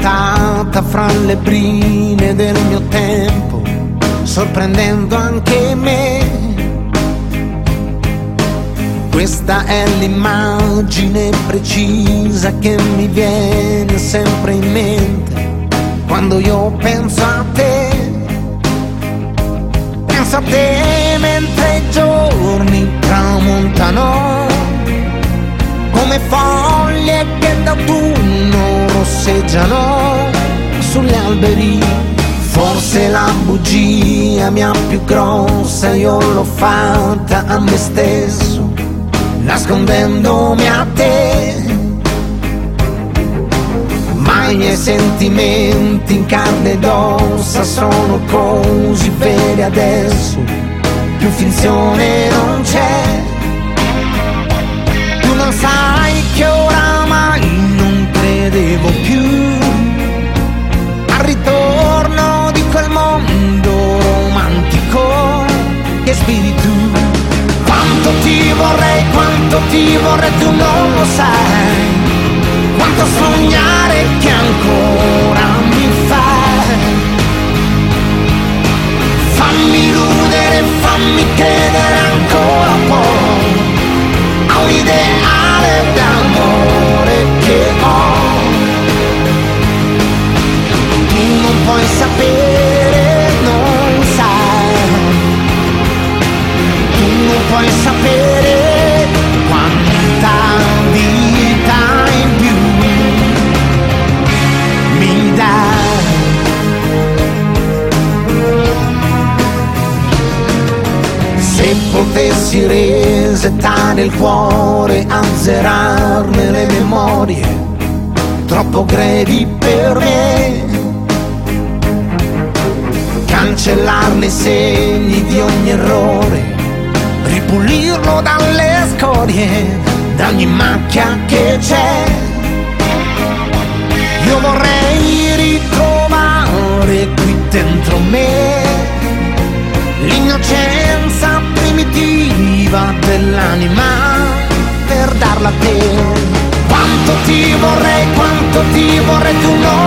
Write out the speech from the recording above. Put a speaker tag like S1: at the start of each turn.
S1: buttata fra le brine del mio tempo, sorprendendo anche me. Questa è l'immagine precisa che mi viene sempre in mente quando io penso a te. Penso a te mentre i giorni tramontano come foglie che d'autunno rosseggiano sugli alberi. Forse la bugia mia più grossa io l'ho fatta a me stesso, nascondendomi a te. Ma i miei sentimenti in carne ed ossa sono così veri adesso, più finzione non c'è. Tu non sai che oramai non credevo più al ritorno di quel mondo romantico che spiri tu. Quanto ti vorrei, tu non lo sai. Quanto sognare che ancora mi fai. Fammi illudere, fammi credere ancora un po' a un ideale d'amore che ho. Tu non puoi sapere, non sai. Tu non puoi sapere quanta vita in più mi dai. Se potessi resettare il cuore, azzerarne le memorie troppo grevi per me, cancellarne i segni di ogni errore, ripulirlo dalle scorie, da ogni macchia che c'è. Io vorrei ritrovare qui dentro me l'innocenza primitiva dell'anima per darla a te. Quanto ti vorrei, tu non